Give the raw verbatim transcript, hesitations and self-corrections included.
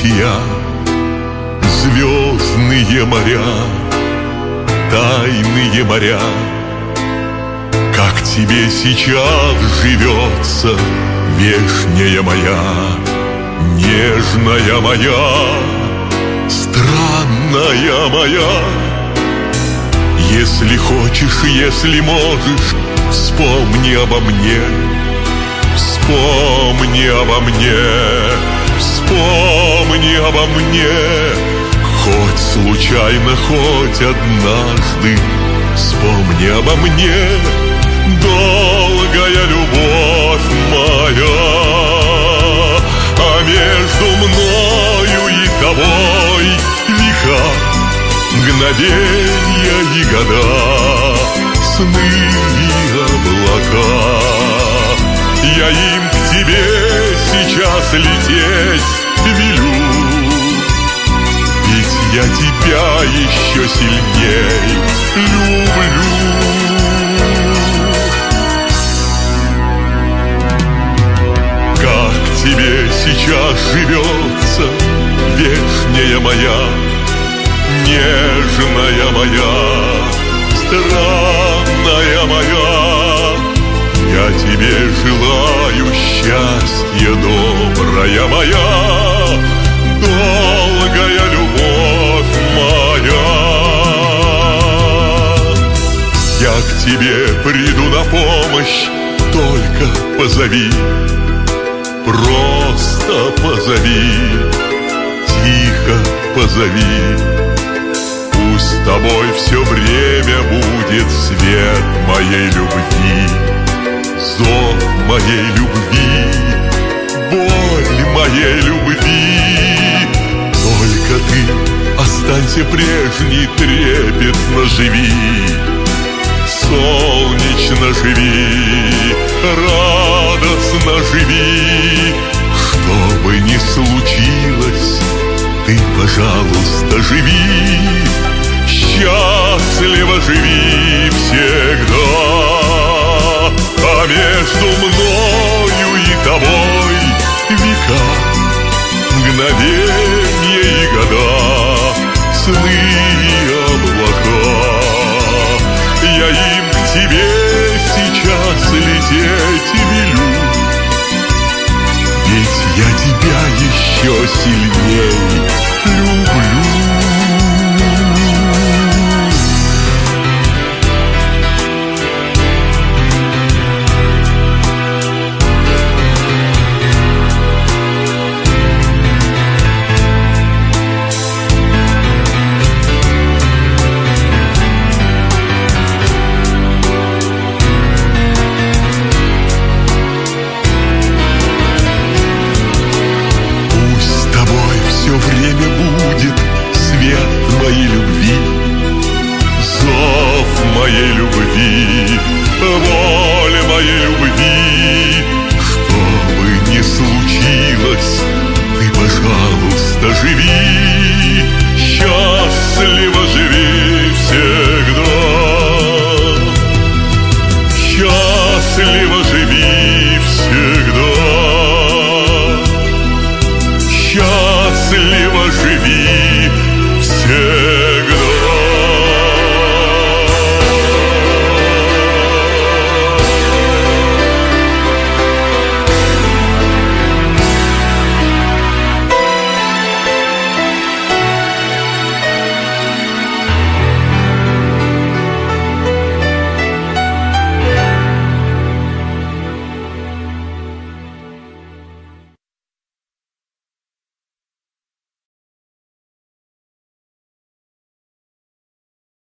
бытия, звездные моря, тайные моря. Как тебе сейчас живется, вешняя моя, нежная моя, странная моя? Если хочешь, если можешь, вспомни обо мне, вспомни обо мне, вспомни обо мне. Хоть случайно, хоть однажды, вспомни обо мне. Долгая любовь моя, а между мною и тобой века, мгновенья и года, сны и облака. Я им к тебе сейчас лететь велю, ведь я тебя еще сильней люблю. Как тебе сейчас живется, вешняя моя, нежная моя, странная моя? Я тебе желаю счастья, добрая моя, долгая любовь моя. Я к тебе приду на помощь, только позови, просто позови, тихо позови. Пусть с тобой все время будет свет моей любви, зов моей любви, боль моей любви. Только ты останься прежней, трепетно живи, солнечно живи, радостно живи. Что бы ни случилось, ты, пожалуйста, живи, счастливо живи всегда. А между мною и тобой века, мгновенья и года, сны и облака. Я им к тебе сейчас лететь велю, ведь я тебя еще сильней люблю. Моей любви, воля моей любви. Что бы ни случилось, ты, пожалуйста, живи, счастливо живи всегда. Счастливо живи всегда. Счастливо живи всегда.